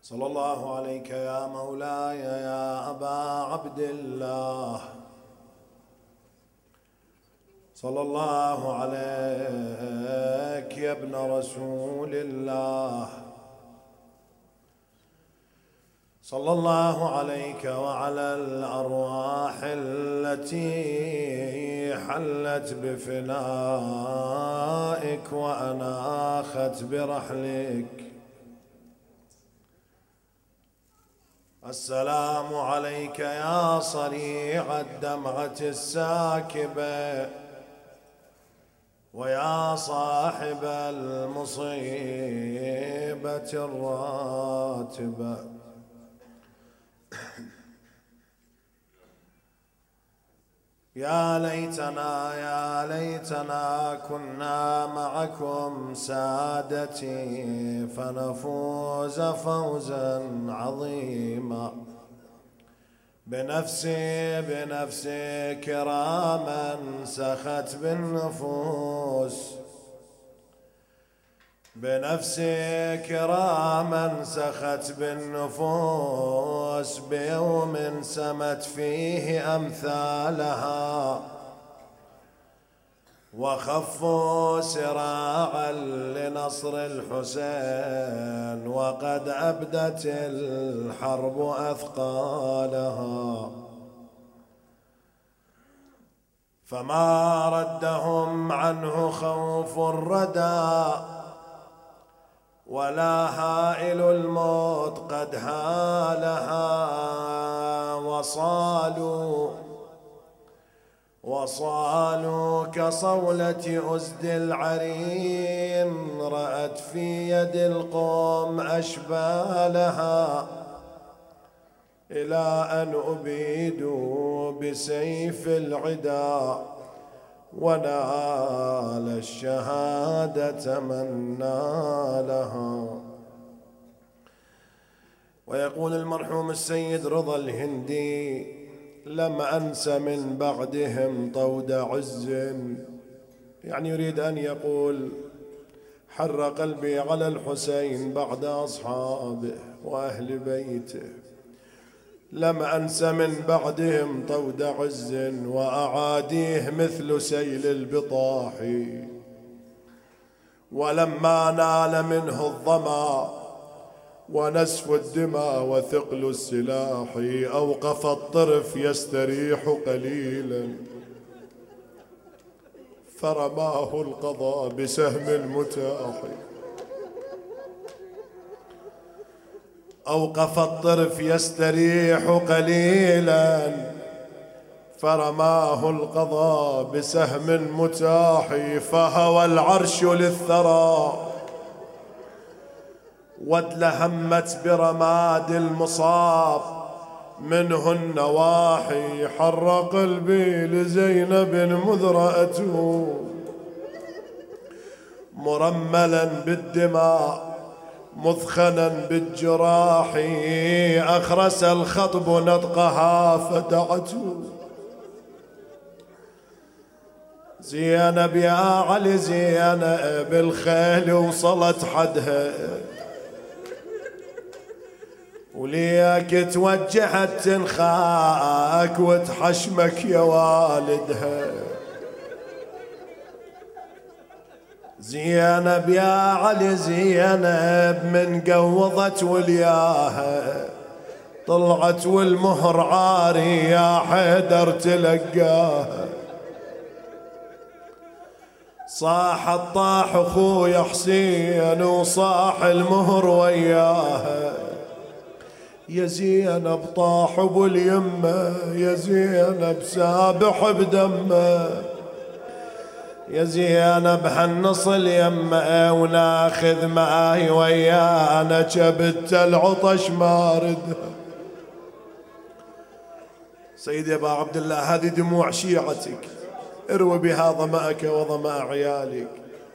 صلى الله عليك يا مولاي يا أبا عبد الله، صلى الله عليك يا ابن رسول الله، صلى الله عليك وعلى الأرواح التي حلت بفنائك وأناخت برحلك. السلام عليك يا صريع الدمعة الساكبة ويا صاحب المصيبة الراتبة. يا ليتنا كنا معكم سادتي فنفوز فوزا عظيما. بنفسي كراما سخت بالنفوس، بنفسي كراما سخت بالنفوس، بيوم سمت فيه أمثالها وخفوا سراعا لنصر الحسين وقد أبدت الحرب أثقالها. فما ردهم عنه خوف الردى ولا هائل الموت قد هالها. وصالوا كصولة أزد العرين رأت في يد القوم أشبالها، إلى أن أبيدوا بسيف العدا ونال الشهادة من نالها. ويقول المرحوم السيد رضا الهندي: لم أنس من بعدهم طود عز، يعني يريد أن يقول حر قلبي على الحسين بعد أصحابه وأهل بيته. لم أنس من بعدهم طود عز وأعاديه مثل سيل البطاح، ولما نال منه الظما ونسف الدماء وثقل السلاح أوقف الطرف يستريح قليلا فرماه القضاء بسهم المتاح. أوقف الطرف يستريح قليلا فرماه القضاء بسهم متاح. فهوى العرش للثرى وادلهمت برماد المصاب منه النواحي. حر قلبي لزينب مذرأته مرملا بالدماء مثخنا بالجراح. أخرس الخطب نطقها فدعته زينب يا علي زينب الخيل وصلت حدها وليك توجهت تنخاك وتحشمك يا والدها. زينب يا علي زينب من قوضت ولياها طلعت والمهر عاري يا حيدر تلقاها. صاح الطاح اخويا حسين وصاح المهر وياها. يا زينب طاح ابو اليمه يا زينب سابح بدمه. يا زينب هنص اليمه وناخذ معاي ويانا جبت العطش ماردها. سيدي ابا عبد الله هذه دموع شيعتك اروي بها ظمأك وظمأ عيالك.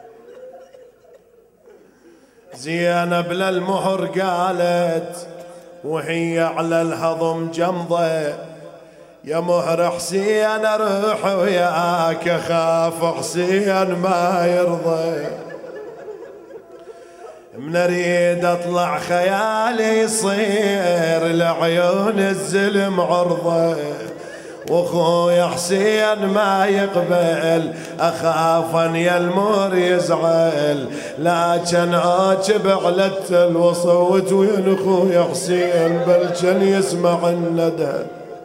زينب للمهر قالت وهي على الهضم جمضة: يا مهر حسين اروح وياك اخاف حسين ما يرضى. من اريد اطلع خيالي يصير لعيون الزلم عرضه، واخوي حسين ما يقبل اخاف ان يلمر يزعل، لكن عاجب على التل وصوت وين اخوي حسين بل كان يسمع الندى.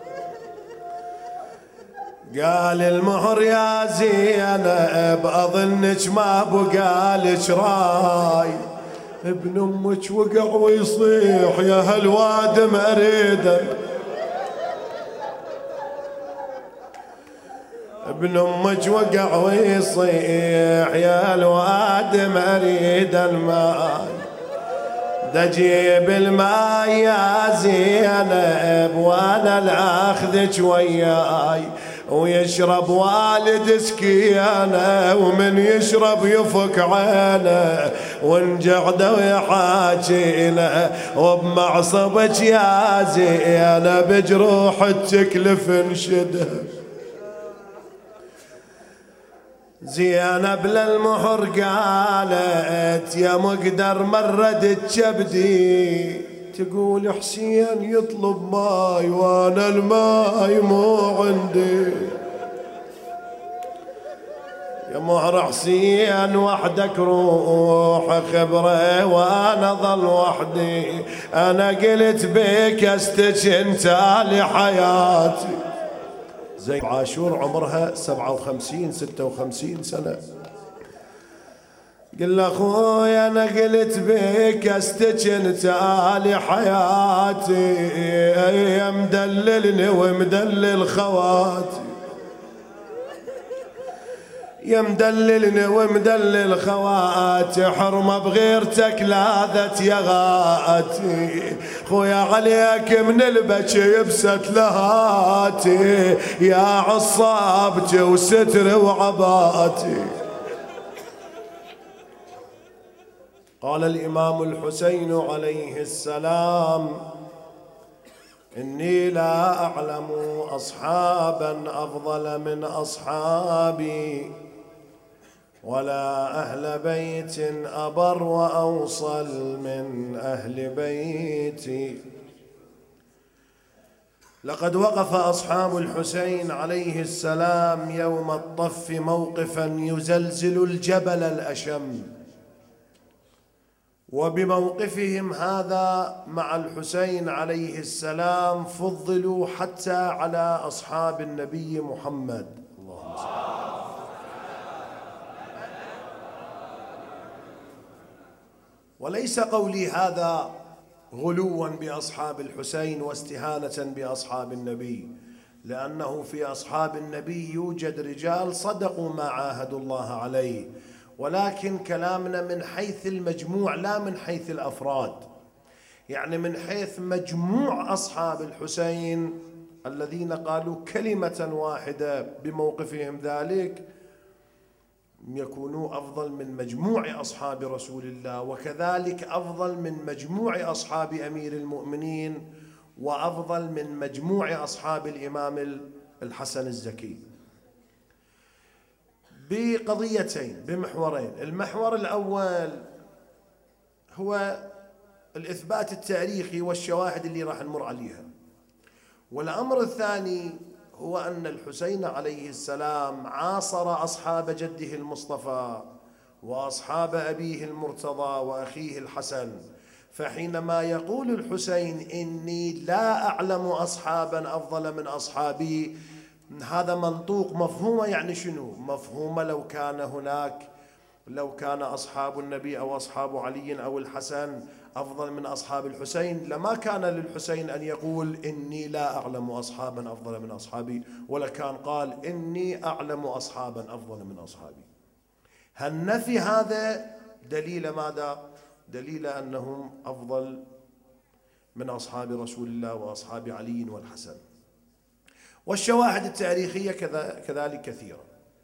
قال المهر يا زينب اظنك ما بقالك راي، ابن امك وقع ويصيح يا هالوادم اريدك، ابن امك وقع ويصيح يا الوادم اريد الماء، دجيب الماء يا زينب وانا لاخذك وياي، ويشرب والد سكينه ومن يشرب يفك عينه، ونقعده ويحاكينا وبمعصبك يا زينب جروح التكلف انشده. زينب للمهر قالت يا مقدر مرد كبدي، تقول حسين يطلب ماي وانا الماي مو عندي، يا مهر حسين وحدك روح خبره وانا ظل وحدي، انا قلت بك استجنت لحياتي. زي عاشور عمرها 57 56 سنة، قل له اخوي انا قلت بك استجنت لحياتي، يا مدللني ومدلل خواتي، يا مدللني ومدلل خواتي، حرمة بغيرتك لاذت يا غاتي، خويا عليك من البكي يبست لهاتي، يا عصابتي وستر وعباتي. قال الإمام الحسين عليه السلام إني لا أعلم أصحابا أفضل من أصحابي، ولا أهل بيت أبر وأوصل من أهل بيتي. لقد وقف أصحاب الحسين عليه السلام يوم الطف موقفا يزلزل الجبل الأشم، وبموقفهم هذا مع الحسين عليه السلام فضلوا حتى على أصحاب النبي محمد. اللهم صل. وليس قولي هذا غلوا بأصحاب الحسين واستهانة بأصحاب النبي، لأنه في أصحاب النبي يوجد رجال صدقوا ما عاهدوا الله عليه، ولكن كلامنا من حيث المجموع لا من حيث الأفراد، يعني من حيث مجموع أصحاب الحسين الذين قالوا كلمة واحدة بموقفهم ذلك يكونوا أفضل من مجموع أصحاب رسول الله، وكذلك أفضل من مجموع أصحاب أمير المؤمنين، وأفضل من مجموع أصحاب الإمام الحسن الزكي، بقضيتين بمحورين. المحور الأول هو الإثبات التاريخي والشواهد اللي راح نمر عليها، والأمر الثاني هو أن الحسين عليه السلام عاصر أصحاب جده المصطفى وأصحاب أبيه المرتضى وأخيه الحسن، فحينما يقول الحسين إني لا أعلم أصحابا أفضل من أصحابي، هذا منطوق مفهومه. يعني شنو مفهومه؟ لو كان أصحاب النبي أو أصحاب علي أو الحسن أفضل من أصحاب الحسين لما كان للحسين أن يقول إني لا أعلم أصحابا أفضل من أصحابي، ولكان قال إني أعلم أصحابا أفضل من أصحابي. هالنفي هذا دليل ماذا؟ دليل أنهم أفضل من أصحاب رسول الله وأصحاب علي والحسن. والشواهد التاريخية كذلك كثيرة.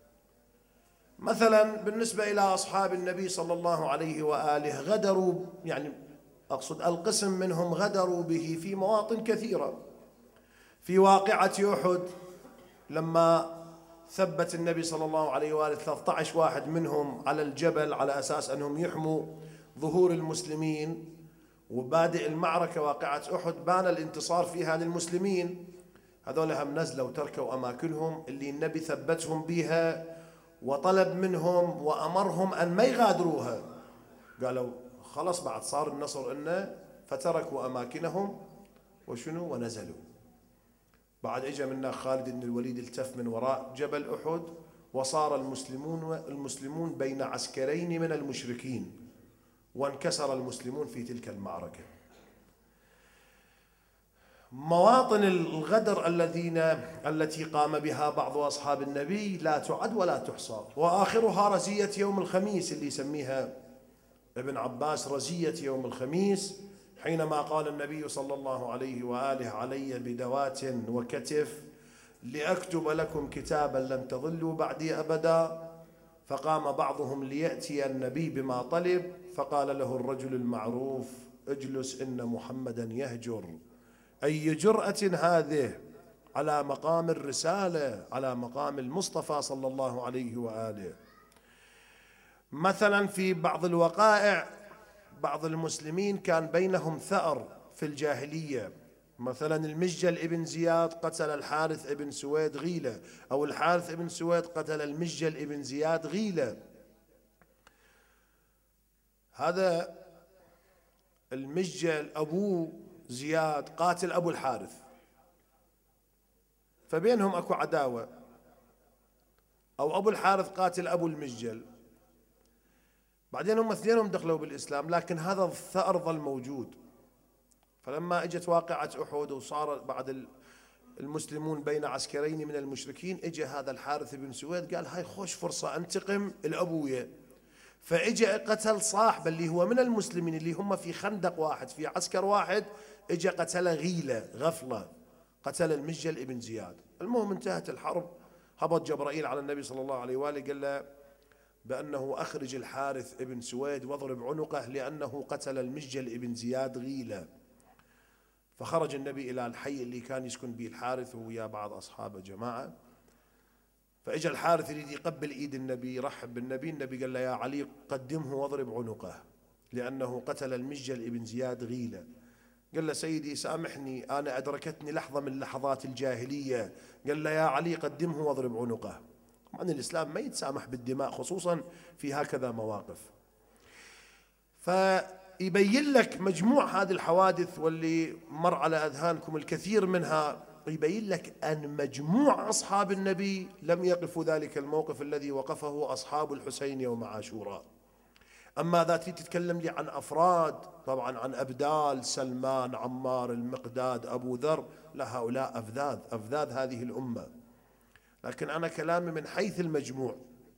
مثلا بالنسبة إلى أصحاب النبي صلى الله عليه وآله غدروا، يعني أقصد القسم منهم غدروا به في مواطن كثيرة. في واقعة أحد لما ثبت النبي صلى الله عليه وآله 13 واحد منهم على الجبل على أساس أنهم يحموا ظهور المسلمين وبادئ المعركة واقعة أحد بان الانتصار فيها للمسلمين، هذول هم نزلوا وتركوا أماكنهم اللي النبي ثبتهم بها وطلب منهم وأمرهم أن ما يغادروها. قالوا خلاص بعد صار النصر إنه، فتركوا أماكنهم وشنو ونزلوا. بعد اجى منا خالد بن الوليد التف من وراء جبل أحد، وصار المسلمون بين عسكرين من المشركين، وانكسر المسلمون في تلك المعركة. مواطن الغدر التي قام بها بعض أصحاب النبي لا تعد ولا تحصى، وآخرها رزية يوم الخميس اللي يسميها ابن عباس رزية يوم الخميس، حينما قال النبي صلى الله عليه وآله: علي بدوات وكتف لأكتب لكم كتابا لن تضلوا بعدي أبدا. فقام بعضهم ليأتي النبي بما طلب، فقال له الرجل المعروف: اجلس إن محمدا يهجر. أي جرأة هذه على مقام الرسالة، على مقام المصطفى صلى الله عليه وآله. مثلا في بعض الوقائع بعض المسلمين كان بينهم ثأر في الجاهلية، مثلا المجل ابن زياد قتل الحارث ابن سويد غيلة، أو الحارث ابن سويد قتل المجل ابن زياد غيلة. هذا المجل أبوه زياد قاتل أبو الحارث، فبينهم أكو عداوة، أو أبو الحارث قاتل أبو المجل، بعدين هم اثنينهم دخلوا بالإسلام، لكن هذا الثأر ظل موجود. فلما اجت واقعة أحد وصار بعد المسلمون بين عسكرين من المشركين، اجى هذا الحارث بن سويد قال هاي خوش فرصة انتقم الأبوية، فاجى قتل صاحبه اللي هو من المسلمين اللي هم في خندق واحد في عسكر واحد، اجى قتل غيلة غفلة، قتل المجل ابن زياد. المهم انتهت الحرب، هبط جبرائيل على النبي صلى الله عليه وآله قال له بأنه أخرج الحارث ابن سويد واضرب عنقه لأنه قتل المجل ابن زياد غيلة. فخرج النبي إلى الحي اللي كان يسكن به الحارث ويا بعض أصحابه جماعة، فإجا الحارث يريد يقبل إيد النبي يرحب بالنبي، النبي قال له يا علي قدمه واضرب عنقه لأنه قتل المجل ابن زياد غيلة. قال له سيدي سامحني أنا أدركتني لحظة من لحظات الجاهلية. قال له يا علي قدمه واضرب عنقه. طبعا الإسلام ما يتسامح بالدماء خصوصا في هكذا مواقف. فيبين لك مجموع هذه الحوادث واللي مر على أذهانكم الكثير منها، يبين لك أن مجموع أصحاب النبي لم يقفوا ذلك الموقف الذي وقفه أصحاب الحسين يوم عاشوراء. أما إذا تتكلم لي عن أفراد، طبعا عن أبدال سلمان عمار المقداد أبو ذر، لا هؤلاء أفذاذ هذه الأمة، لكن أنا كلامي من حيث المجموع.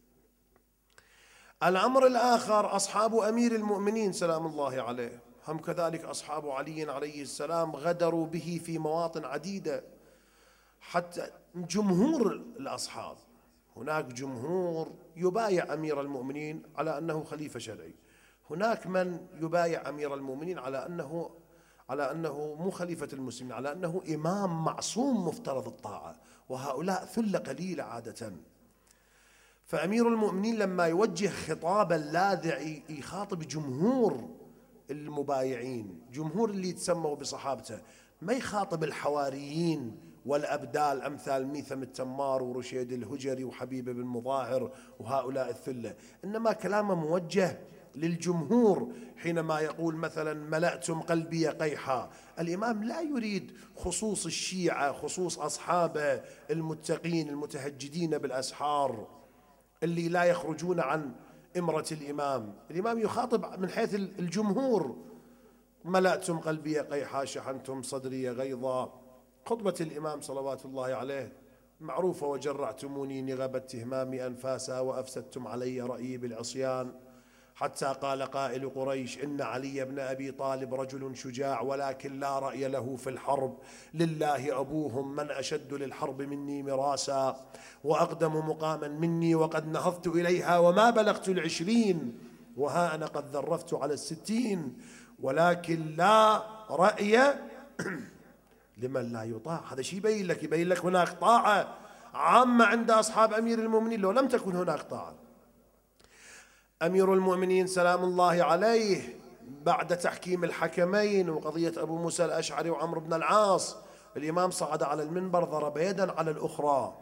الأمر الآخر أصحاب أمير المؤمنين سلام الله عليه، هم كذلك أصحاب علي عليه السلام غدروا به في مواطن عديدة. حتى جمهور الأصحاب، هناك جمهور يبايع أمير المؤمنين على أنه خليفة شرعي، هناك من يبايع أمير المؤمنين على أنه مو خليفة المسلمين، على أنه إمام معصوم مفترض الطاعة، وهؤلاء ثلة قليلة عادة. فأمير المؤمنين لما يوجه خطابا لاذع يخاطب جمهور المبايعين، جمهور اللي يتسموا بصحابته، ما يخاطب الحواريين والأبدال أمثال ميثم التمار ورشيد الهجري وحبيب بن مظاهر وهؤلاء الثلة، إنما كلامه موجه للجمهور. حينما يقول مثلا ملأتم قلبي قيحا، الإمام لا يريد خصوص الشيعة، خصوص أصحابه المتقين المتهجدين بالأسحار اللي لا يخرجون عن إمرة الإمام. الإمام يخاطب من حيث الجمهور، ملأتم قلبي قيحا شحنتم صدري غيظا. خطبة الإمام صلوات الله عليه معروفة: وجرعتموني نغب التهمام أنفاسا وأفسدتم علي رأيي بالعصيان، حتى قال قائل قريش إن علي بن أبي طالب رجل شجاع ولكن لا رأي له في الحرب، لله أبوهم من أشد للحرب مني مراسا وأقدم مقاما مني وقد نهضت إليها وما بلغت 20 وها أنا قد ذرفت على 60 ولكن لا رأي لمن لا يطاع. هذا شيء يبين لك هناك طاعة عامة عند أصحاب أمير المؤمنين لو لم تكن هناك طاعة. أمير المؤمنين سلام الله عليه بعد تحكيم الحكمين وقضية أبو موسى الأشعري وعمرو بن العاص، الإمام صعد على المنبر ضرب يدا على الأخرى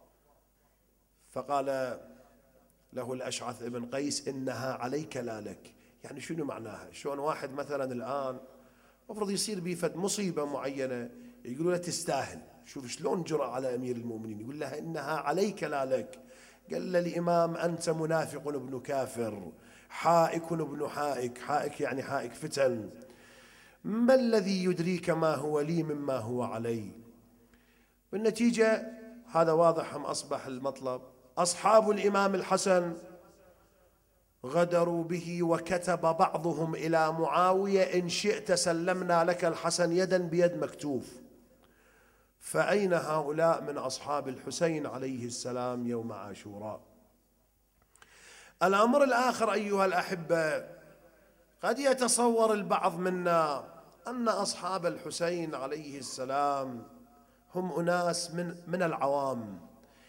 فقال له الأشعث ابن قيس: إنها عليك لا لك. يعني شنو معناها؟ شلون واحد مثلا الآن المفروض يصير بيه فد مصيبة معينة يقولوا له تستاهل، شوف شلون جرأ على أمير المؤمنين يقول لها إنها عليك لا لك. قال له الإمام: أنت منافق ابن كافر، حائك ابن حائك، حائك يعني حائك فتن، ما الذي يدريك ما هو لي مما هو علي؟ بالنتيجة هذا واضح أم أصبح المطلب؟ أصحاب الإمام الحسن غدروا به، وكتب بعضهم إلى معاوية: إن شئت سلمنا لك الحسن يدا بيد مكتوف. فأين هؤلاء من أصحاب الحسين عليه السلام يوم عاشوراء؟ الأمر الآخر أيها الأحبة، قد يتصور البعض منا أن أصحاب الحسين عليه السلام هم أناس من العوام،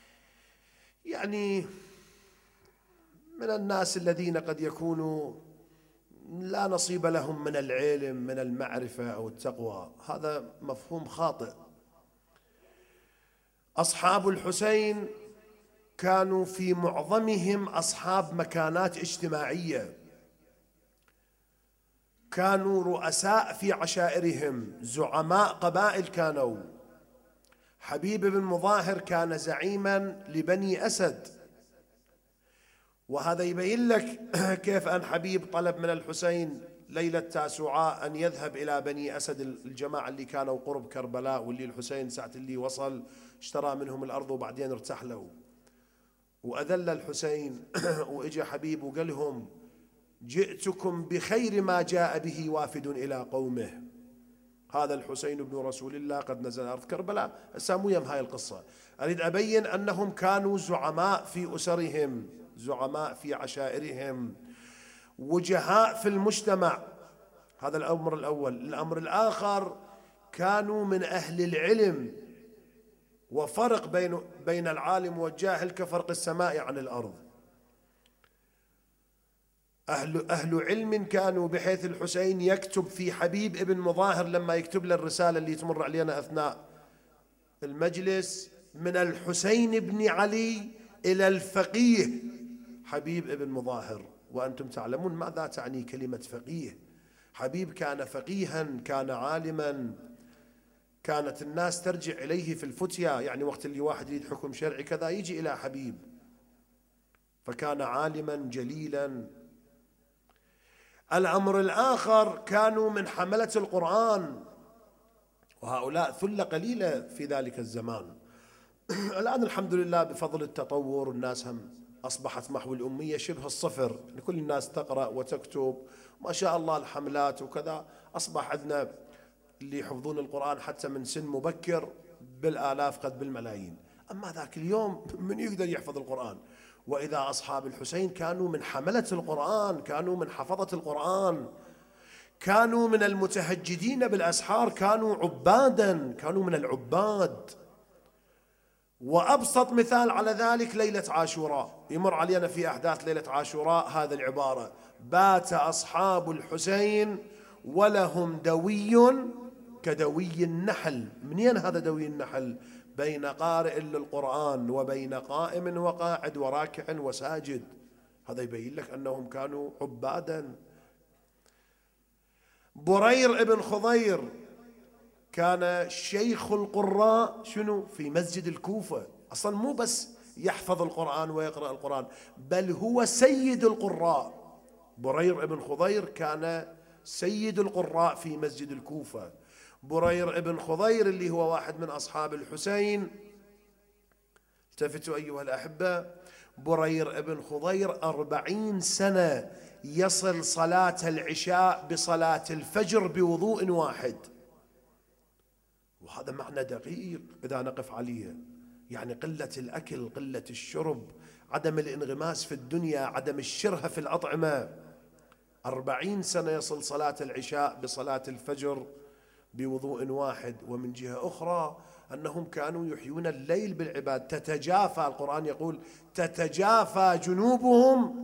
يعني من الناس الذين قد يكونوا لا نصيب لهم من العلم من المعرفة أو التقوى. هذا مفهوم خاطئ. أصحاب الحسين كانوا في معظمهم أصحاب مكانات اجتماعية، كانوا رؤساء في عشائرهم، زعماء قبائل كانوا. حبيب بن مظاهر كان زعيما لبني أسد، وهذا يبين لك كيف أن حبيب طلب من الحسين ليلة تاسوعاء أن يذهب إلى بني أسد، الجماعة اللي كانوا قرب كربلاء، واللي الحسين ساعة اللي وصل اشترى منهم الأرض وبعدين ارتحلوا، وأذل الحسين وإجا حبيب وقال لهم: جئتكم بخير ما جاء به وافد إلى قومه. هذا الحسين بن رسول الله قد نزل أرض كربلاء. سامويا هاي القصة أريد أبين أنهم كانوا زعماء في أسرهم، زعماء في عشائرهم، وجهاء في المجتمع. هذا الأمر الأول. الأمر الآخر، كانوا من أهل العلم، وفرق بين العالم والجاهل كفرق السماء عن الأرض. أهل علم كانوا، بحيث الحسين يكتب في حبيب ابن مظاهر لما يكتب له الرسالة اللي تمر علينا أثناء المجلس: من الحسين بن علي إلى الفقيه حبيب ابن مظاهر. وأنتم تعلمون ماذا تعني كلمة فقيه. حبيب كان فقيها، كان عالما، كانت الناس ترجع إليه في الفتيا، يعني وقت اللي واحد يريد حكم شرعي كذا يجي إلى حبيب، فكان عالما جليلا. الأمر الآخر، كانوا من حملة القرآن، وهؤلاء ثلة قليلة في ذلك الزمان. الآن الحمد لله بفضل التطور الناس هم أصبحت محو الأمية شبه الصفر، يعني كل الناس تقرأ وتكتب ما شاء الله، الحملات وكذا، أصبح عندنا اللي يحفظون القرآن حتى من سن مبكر بالآلاف قد بالملايين. أما ذاك اليوم من يقدر يحفظ القرآن؟ وإذا أصحاب الحسين كانوا من حملة القرآن، كانوا من حفظة القرآن، كانوا من المتهجدين بالأسحار، كانوا عبادا، كانوا من العباد. وأبسط مثال على ذلك ليلة عاشوراء، يمر علينا في أحداث ليلة عاشوراء هذا العبارة: بات أصحاب الحسين ولهم دوي كدوي النحل. منين هذا دوي النحل؟ بين قارئ للقرآن وبين قائم وقاعد وراكع وساجد. هذا يبين لك أنهم كانوا عبادا. برير ابن خضير كان شيخ القراء شنو؟ في مسجد الكوفة. أصلا مو بس يحفظ القرآن ويقرأ القرآن، بل هو سيد القراء. برير ابن خضير كان سيد القراء في مسجد الكوفة. برير ابن خضير اللي هو واحد من أصحاب الحسين، التفتوا أيها الأحبة، برير ابن خضير 40 سنة يصل صلاة العشاء بصلاة الفجر بوضوء واحد. وهذا معنى دقيق إذا نقف عليه، يعني قلة الأكل، قلة الشرب، عدم الانغماس في الدنيا، عدم الشرهة في الأطعمة. 40 سنة يصل صلاة العشاء بصلاة الفجر بوضوء واحد. ومن جهة أخرى أنهم كانوا يحيون الليل بالعباد، تتجافى، القرآن يقول: تتجافى جنوبهم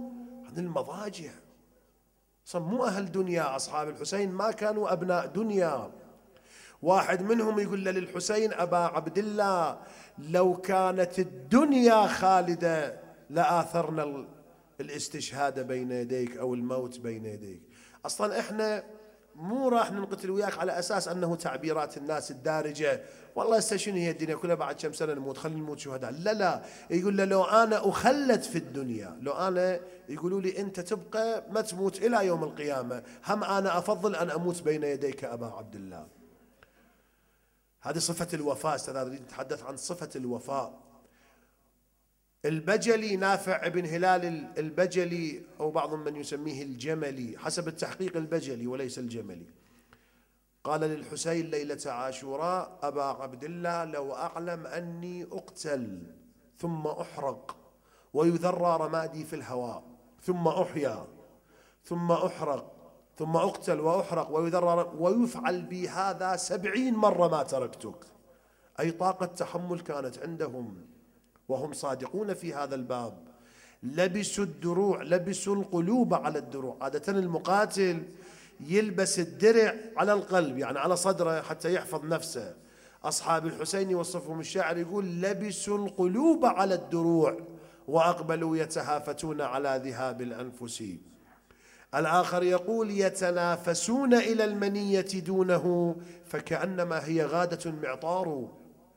هذه المضاجع. مو أهل دنيا أصحاب الحسين، ما كانوا أبناء دنيا. واحد منهم يقول للحسين: أبا عبد الله، لو كانت الدنيا خالدة لآثرنا الاستشهاد بين يديك أو الموت بين يديك. أصلا إحنا مو راح ننقتل وياك على أساس أنه تعبيرات الناس الدارجة، والله هسه شنو هي الدنيا كلها، بعد كم سنة نموت، خلينا نموت شهداء. لا لا، يقول له: لو أنا أخلد في الدنيا، لو أنا يقولوا لي أنت تبقى ما تموت إلى يوم القيامة، هم أنا أفضل أن أموت بين يديك أبا عبد الله. هذه صفة الوفاء. أستاذ نريد نتحدث عن صفة الوفاء. البجلي، نافع بن هلال البجلي، أو بعض من يسميه الجملي، حسب التحقيق البجلي وليس الجملي، قال للحسين ليلة عاشوراء: أبا عبد الله، لو أعلم أني أقتل ثم أحرق ويذرى رمادي في الهواء ثم أحيا ثم أحرق ثم أقتل وأحرق ويذرى ويفعل بي هذا 70 مرة ما تركتك. أي طاقة تحمل كانت عندهم، وهم صادقون في هذا الباب. لبسوا الدروع، لبسوا القلوب على الدروع. عادة المقاتل يلبس الدرع على القلب، يعني على صدره حتى يحفظ نفسه. أصحاب الحسين يوصفهم الشاعر يقول: لبسوا القلوب على الدروع وأقبلوا يتهافتون على ذهاب الأنفس. الآخر يقول: يتنافسون إلى المنية دونه فكأنما هي غادة معطار.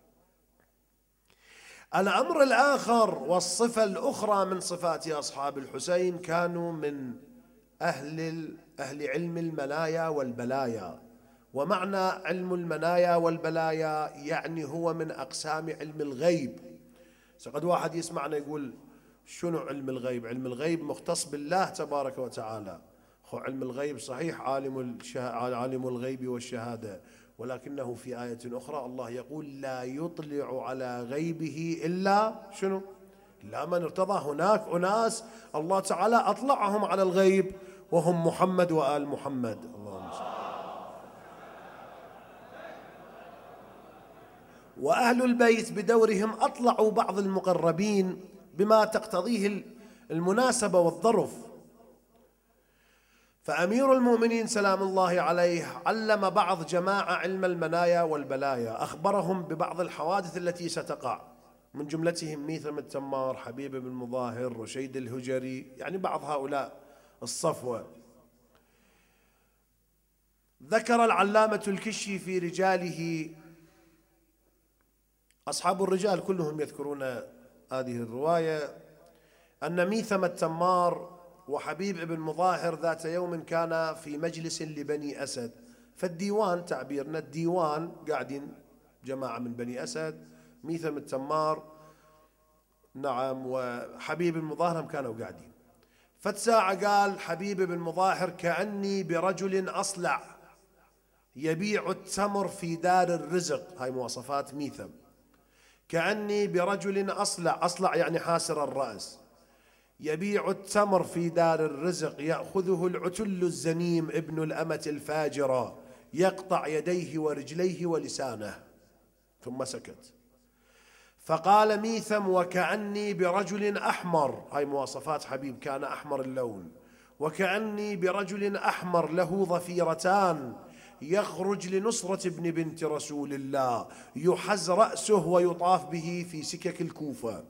الأمر الآخر والصفة الأخرى من صفات أصحاب الحسين، كانوا من أهل علم المنايا والبلايا. ومعنى علم المنايا والبلايا يعني هو من أقسام علم الغيب. قد واحد يسمعنا يقول: شنو علم الغيب؟ علم الغيب مختص بالله تبارك وتعالى. علم الغيب صحيح عالم الغيب والشهادة، ولكنه في آية أخرى الله يقول: لا يطلع على غيبه إلا شنو؟ إلا من ارتضى. هناك أناس الله تعالى أطلعهم على الغيب، وهم محمد وآل محمد. اللهم صل. وأهل البيت بدورهم أطلعوا بعض المقربين بما تقتضيه المناسبة والظرف. فأمير المؤمنين سلام الله عليه علم بعض جماعة علم المنايا والبلايا، أخبرهم ببعض الحوادث التي ستقع، من جملتهم ميثم التمار، حبيب بن مظاهر، رشيد الهجري، يعني بعض هؤلاء الصفوة. ذكر العلامة الكشي في رجاله، أصحاب الرجال كلهم يذكرون هذه الرواية، أن ميثم التمار وحبيب بن مظاهر ذات يوم كان في مجلس لبني أسد. فالديوان، تعبيرنا الديوان، قاعدين جماعة من بني أسد، ميثم التمار نعم وحبيب بن مظاهر كانوا قاعدين. فتساعة قال حبيب بن مظاهر: كأني برجل أصلع يبيع التمر في دار الرزق. هاي مواصفات ميثم. كأني برجل أصلع، أصلع يعني حاسر الرأس، يبيع التمر في دار الرزق، يأخذه العتل الزنيم ابن الأمة الفاجرة، يقطع يديه ورجليه ولسانه. ثم سكت. فقال ميثم: وكأني برجل أحمر. هاي مواصفات حبيب، كان أحمر اللون. وكأني برجل أحمر له ضفيرتان، يخرج لنصرة ابن بنت رسول الله، يحز رأسه ويطاف به في سكك الكوفة.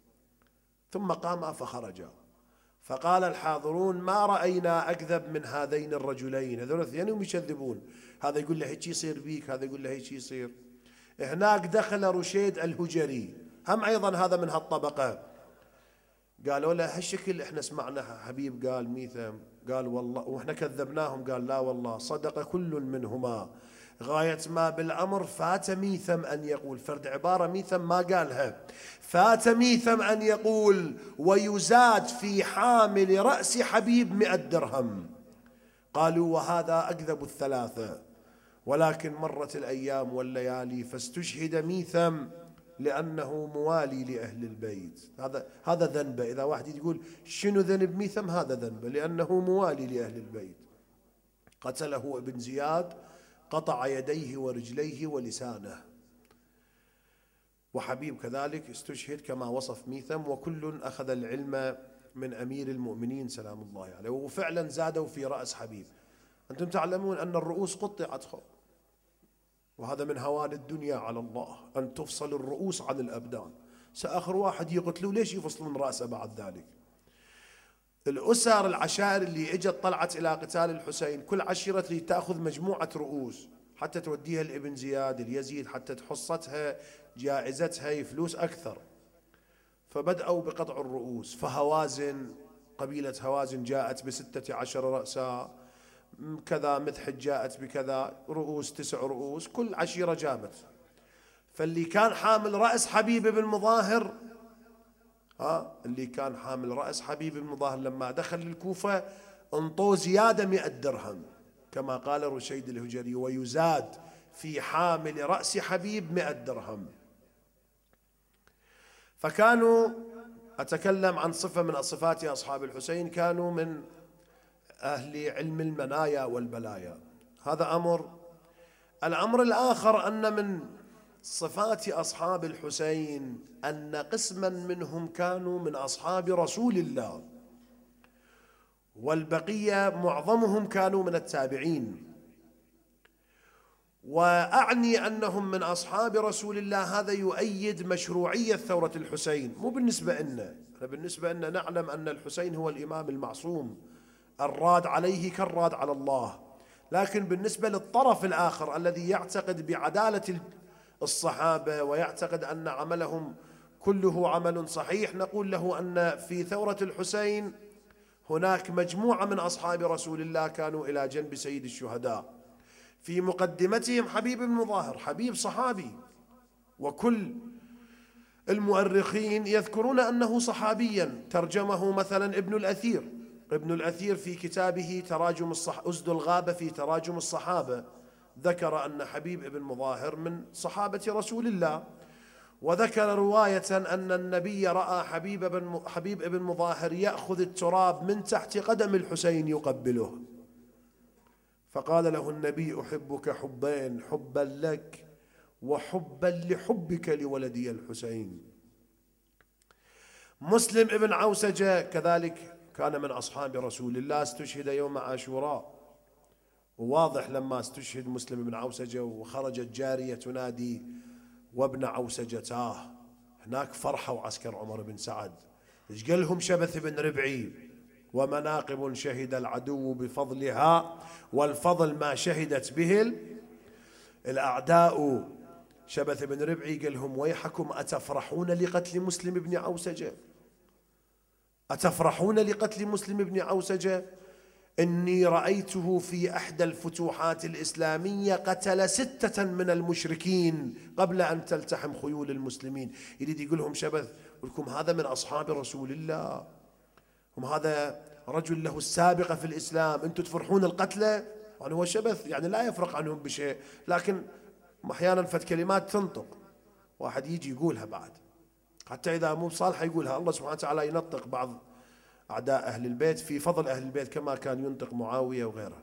ثم قام فخرج. فقال الحاضرون: ما رأينا أكذب من هذين الرجلين. هذول اثنين يكذبون، هذا يقول له هيك يصير بيك، هذا يقول له هيك يصير. هناك دخل رشيد الهجري، هم أيضا هذا من هالطبقة. قالوا له: هالشكل احنا سمعنا حبيب قال ميثم، قال والله، واحنا كذبناهم. قال: لا والله، صدق كل منهما. غاية ما بالأمر فات ميثم أن يقول، فرد عبارة ميثم ما قالها، فات ميثم أن يقول: ويزاد في حامل رأس حبيب 100 درهم. قالوا: وهذا أكذب الثلاثة. ولكن مرت الأيام والليالي فاستشهد ميثم لأنه موالي لأهل البيت. هذا ذنبه. إذا واحد يقول شنو ذنب ميثم، هذا ذنبه، لأنه موالي لأهل البيت. قتله ابن زياد، قطع يديه ورجليه ولسانه. وحبيب كذلك استشهد كما وصف ميثم، وكل أخذ العلم من أمير المؤمنين سلام الله عليه، وفعلا زادوا في رأس حبيب. أنتم تعلمون أن الرؤوس قطعت، وهذا من هوان الدنيا على الله أن تفصل الرؤوس عن الأبدان. سآخر واحد يقتلوا، ليش يفصلون رأسه بعد ذلك؟ الأسر العشائر اللي اجت طلعت إلى قتال الحسين، كل عشيرة اللي تأخذ مجموعة رؤوس حتى توديها لابن زياد اليزيد، حتى حصتها جائزتها فلوس أكثر، فبدأوا بقطع الرؤوس. فهوازن، قبيلة هوازن جاءت ب16 رأسا، كذا مذحج جاءت بكذا رؤوس، 9 رؤوس، كل عشيرة جابت. فاللي كان حامل رأس حبيب بن مظاهر، اللي كان حامل رأس حبيب بن مظاهر لما دخل الكوفة انطوه زيادة 100 درهم، كما قال رشيد الهجري: ويزاد في حامل رأس حبيب 100 درهم. فكانوا، أتكلم عن صفة من صفات أصحاب الحسين، كانوا من أهل علم المنايا والبلايا. هذا أمر. الأمر الآخر أن من صفات أصحاب الحسين أن قسما منهم كانوا من أصحاب رسول الله، والبقية معظمهم كانوا من التابعين. وأعني أنهم من أصحاب رسول الله، هذا يؤيد مشروعية ثورة الحسين. مو بالنسبة لنا، بالنسبة لنا نعلم أن الحسين هو الإمام المعصوم الراد عليه كالراد على الله، لكن بالنسبة للطرف الآخر الذي يعتقد بعدالة الصحابة ويعتقد أن عملهم كله عمل صحيح، نقول له أن في ثورة الحسين هناك مجموعة من أصحاب رسول الله كانوا إلى جنب سيد الشهداء، في مقدمتهم حبيب بن مظاهر. حبيب صحابي، وكل المؤرخين يذكرون أنه صحابيا. ترجمه مثلا ابن الأثير في كتابه أسد الغابة في تراجم الصحابة، ذكر أن حبيب بن مظاهر من صحابة رسول الله، وذكر رواية أن النبي رأى حبيب بن مظاهر يأخذ التراب من تحت قدم الحسين يقبله، فقال له النبي: أحبك حبين، حبا لك وحبا لحبك لولدي الحسين. مسلم ابن عوسجة كذلك كان من أصحاب رسول الله، استشهد يوم عاشوراء، وواضح لما استشهد مسلم بن عوسجة وخرجت جارية تنادي: وابن عوسجتاه. هناك فرحة وعسكر عمر بن سعد. ايش قال لهم شبث بن ربعي: ومناقب شهد العدو بفضلها، والفضل ما شهدت به الأعداء. شبث بن ربعي قال لهم: ويحكم، أتفرحون لقتل مسلم بن عوسجة؟ أتفرحون لقتل مسلم بن عوسجة؟ إني رأيته في إحدى الفتوحات الإسلامية قتل 6 من المشركين قبل أن تلتحم خيول المسلمين. يريد يقول لهم شبث، لكم هذا من أصحاب رسول الله، هم هذا رجل له السابقة في الإسلام، أنتم تفرحون القتلى؟ يعني هو شبث يعني لا يفرق عنهم بشيء، لكن أحيانا فد كلمات تنطق واحد يجي يقولها بعد، حتى إذا مو صالحة يقولها. الله سبحانه وتعالى ينطق بعض أعداء أهل البيت في فضل أهل البيت كما كان ينطق معاوية وغيره.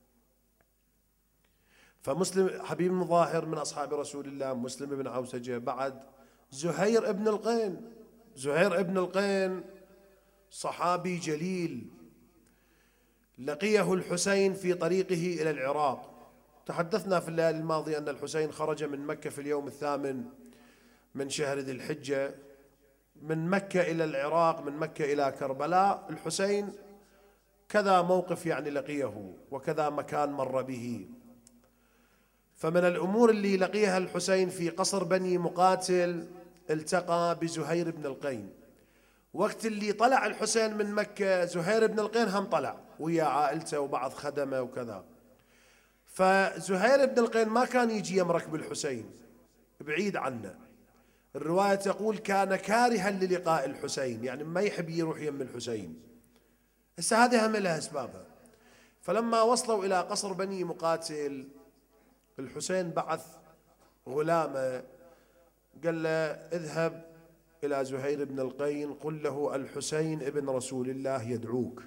فمسلم حبيب مظاهر من أصحاب رسول الله. مسلم بن عوسجة. بعد زهير ابن القين صحابي جليل، لقيه الحسين في طريقه إلى العراق. تحدثنا في الليالي الماضية أن الحسين خرج من مكة في اليوم 8 من شهر ذي الحجة، من مكة إلى العراق، من مكة إلى كربلاء. الحسين كذا موقف يعني لقيه، وكذا مكان مر به. فمن الأمور اللي لقيها الحسين في قصر بني مقاتل، التقى بزهير بن القين. وقت اللي طلع الحسين من مكة، زهير بن القين هم طلع ويا عائلته وبعض خدمه وكذا. فزهير بن القين ما كان يجي يمرك بالحسين، بعيد عنه. الرواية تقول كان كارها للقاء الحسين، يعني ما يحب يروح يم الحسين. هسه هذه هم لها أسبابها. فلما وصلوا إلى قصر بني مقاتل، الحسين بعث غلامه قال له: اذهب إلى زهير بن القين، قل له الحسين ابن رسول الله يدعوك.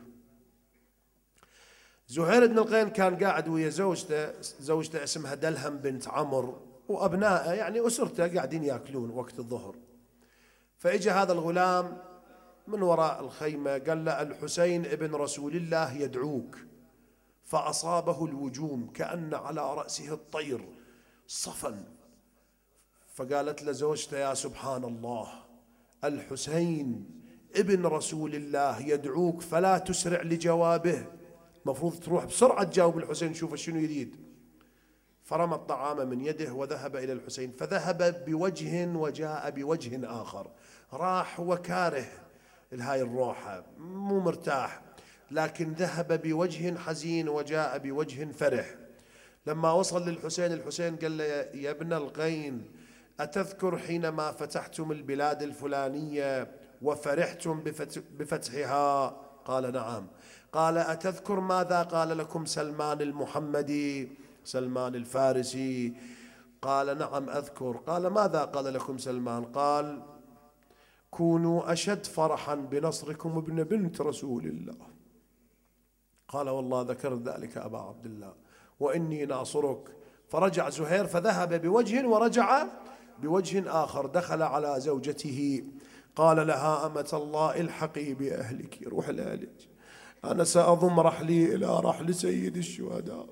زهير بن القين كان قاعد ويا زوجته اسمها دلهم بنت عمرو، وأبنائه يعني أسرته قاعدين يأكلون وقت الظهر. فإجا هذا الغلام من وراء الخيمة قال له الحسين ابن رسول الله يدعوك، فأصابه الوجوم كأن على رأسه الطير صفن. فقالت له زوجته يا سبحان الله، الحسين ابن رسول الله يدعوك فلا تسرع لجوابه، مفروض تروح بسرعة تجاوب الحسين شوف شنو يريد. فرمى الطعام من يده وذهب إلى الحسين، فذهب بوجه وجاء بوجه آخر، راح وكاره الهاي الروحة مو مرتاح، لكن ذهب بوجه حزين وجاء بوجه فرح. لما وصل للحسين، الحسين قال له يا ابن القين، أتذكر حينما فتحتم البلاد الفلانية وفرحتم بفتحها؟ قال نعم. قال أتذكر ماذا قال لكم سلمان المحمدي، سلمان الفارسي؟ قال نعم أذكر. قال ماذا قال لكم سلمان؟ قال كونوا أشد فرحا بنصركم ابن بنت رسول الله. قال والله ذكرت ذلك أبا عبد الله وإني ناصرك. فرجع زهير فذهب بوجه ورجع بوجه آخر، دخل على زوجته قال لها أمة الله الحقي بأهلك، روح لأهلك، أنا سأضم رحلي إلى رحل سيد الشهداء.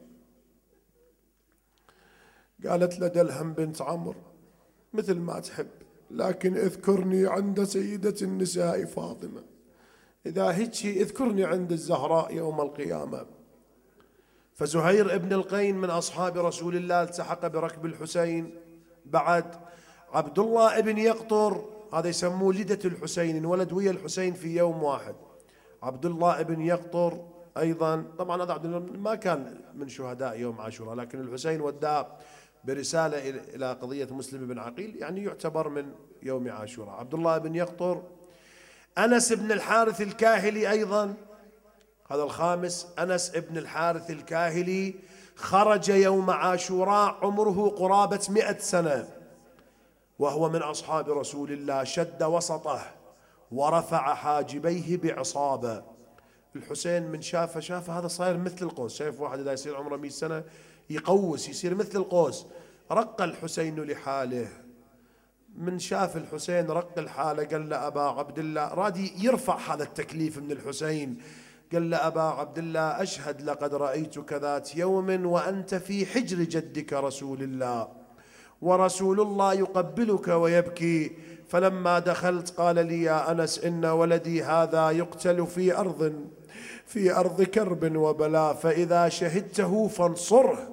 قالت له دلهم بنت عمرو مثل ما تحب، لكن اذكرني عند سيدة النساء فاطمة، إذا هيك اذكرني عند الزهراء يوم القيامة. فزهير ابن القين من أصحاب رسول الله التحق بركب الحسين. بعد عبد الله ابن يقطر، هذا يسموه لدة الحسين، انولد ويا الحسين في يوم واحد. عبد الله ابن يقطر أيضا، طبعا هذا عبد الله ما كان من شهداء يوم عاشوراء، لكن الحسين وداه برسالة إلى قضية مسلم بن عقيل، يعني يعتبر من يوم عاشوراء. عبد الله بن يقطر. أنس بن الحارث الكاهلي أيضا، هذا الخامس، أنس بن الحارث الكاهلي خرج يوم عاشوراء عمره قرابة 100 سنة، وهو من أصحاب رسول الله، شد وسطه ورفع حاجبيه بعصابة. الحسين من شافه هذا صاير مثل القوس، شايف واحد إذا يصير عمره 100 سنة يقوس يصير مثل القوس، رق الحسين لحاله. من شاف الحسين رق الحالة قال له أبا عبد الله، رادي يرفع هذا التكليف من الحسين، قال له أبا عبد الله أشهد لقد رأيتك ذات يوم وأنت في حجر جدك رسول الله، ورسول الله يقبلك ويبكي، فلما دخلت قال لي يا أنس إن ولدي هذا يقتل في أرض كرب وبلاء، فإذا شهدته فانصره.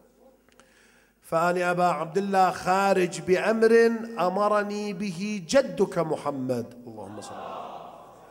فأنا أبا عبد الله خارج بأمر أمرني به جدك محمد، اللهم صل على محمد.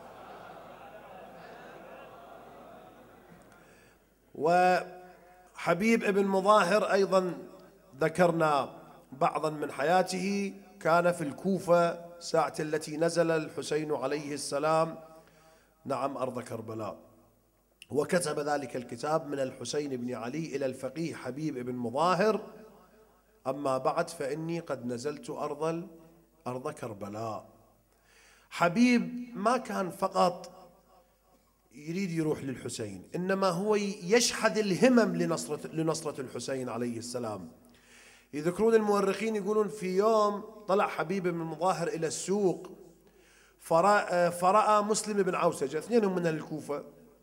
وحبيب ابن مظاهر أيضا ذكرنا بعضا من حياته، كان في الكوفة ساعة التي نزل الحسين عليه السلام، نعم، أرض كربلاء، وكتب ذلك الكتاب من الحسين بن علي إلى الفقيه حبيب ابن مظاهر: أما بعد فإني قد نزلت أرض كربلاء. حبيب ما كان فقط يريد يروح للحسين، إنما هو يشحذ الهمم لنصرة الحسين عليه السلام. يذكرون المؤرخين يقولون في يوم طلع حبيب بن مظاهر إلى السوق، فرأى مسلم بن عوسجة، اثنينهم من الكوفة،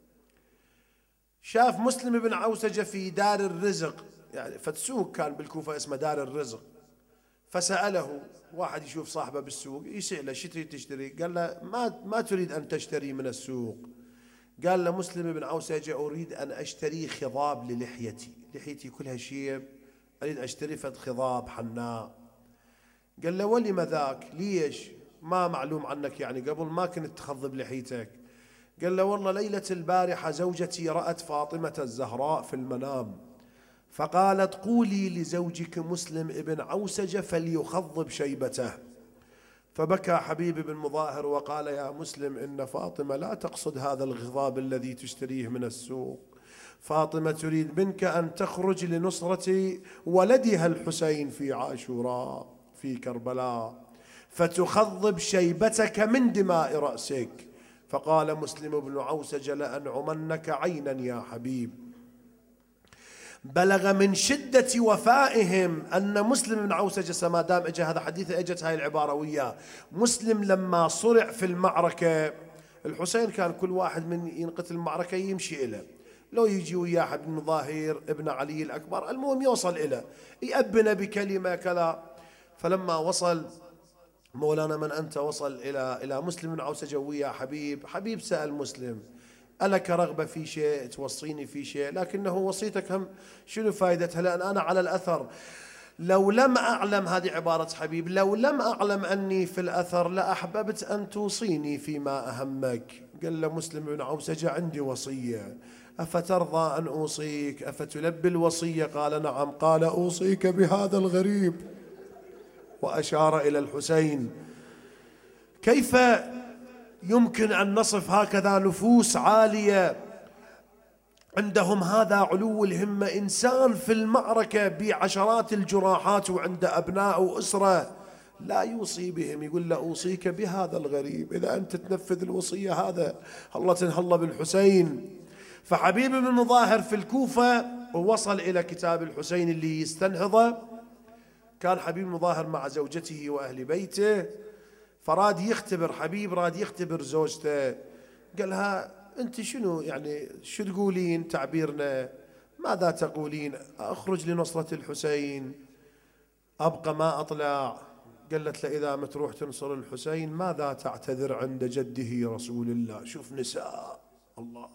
شاف مسلم بن عوسجة في دار الرزق، يعني فتسوق كان بالكوفة اسمه دار الرزق، فسأله واحد يشوف صاحبه بالسوق يسأله شو تريد تشتري؟ قال له ما تريد أن تشتري من السوق. قال له مسلم بن عوسجة أريد أن أشتري خضاب لحيتي كلها شيب، أريد أشتري فد خضاب حناء. قال له ولم ذاك؟ ليش؟ ما معلوم عنك يعني قبل ما كنت تخضب لحيتك؟ قال له والله ليلة البارحة زوجتي رأت فاطمة الزهراء في المنام، فقالت قولي لزوجك مسلم ابن عوسجة فليخضب شيبته. فبكى حبيب بن مظاهر وقال يا مسلم إن فاطمة لا تقصد هذا الخضاب الذي تشتريه من السوق، فاطمة تريد منك أن تخرج لنصرة ولدها الحسين في عاشوراء في كربلاء، فتخضب شيبتك من دماء رأسك. فقال مسلم بن عوسجة لأنعمنك عينا يا حبيب. بلغ من شدة وفائهم أن مسلم بن عوسجة، ما دام اجى هذا حديث اجت هاي العبارة وياه، مسلم لما صرع في المعركة الحسين كان كل واحد من ينقتل المعركة يمشي إليه، لو يجي وياه حبيب بن ظاهر ابن علي الأكبر، المهم يوصل إليه يأبنا بكلمة كذا. فلما وصل مولانا من أنت، وصل إلى مسلم بن عوسجة ويا حبيب سأل مسلم: ألك رغبة في شيء توصيني في شيء؟ لكنه وصيتك هم شنو فائدتها؟ لأن أنا على الأثر لو لم أعلم، هذه عبارة حبيب، لو لم أعلم أني في الأثر لأحببت أن توصيني فيما أهمك. قال له مسلم بن عوسجة: عندي وصية، أفترضى أن أوصيك؟ أفتلبي الوصية؟ قال: نعم. قال: أوصيك بهذا الغريب، وأشار إلى الحسين. كيف يمكن أن نصف هكذا نفوس عالية عندهم هذا علو الهمة؟ إنسان في المعركة بعشرات الجراحات وعنده أبناء وأسرة لا يوصي بهم، يقول له: أوصيك بهذا الغريب. إذا أنت تنفذ الوصية هذا الله تنهلا بالحسين. فحبيب بن مظاهر في الكوفة ووصل إلى كتاب الحسين اللي يستنهضه. كان حبيب مظاهر مع زوجته وأهل بيته، فراد يختبر حبيب، راد يختبر زوجته. قالها: أنت شنو يعني شو تقولين؟ تعبيرنا ماذا تقولين؟ أخرج لنصرة الحسين، أبقى ما أطلع؟ قالت له: إذا ما تروح تنصر الحسين ماذا تعتذر عند جده رسول الله؟ شوف نساء الله،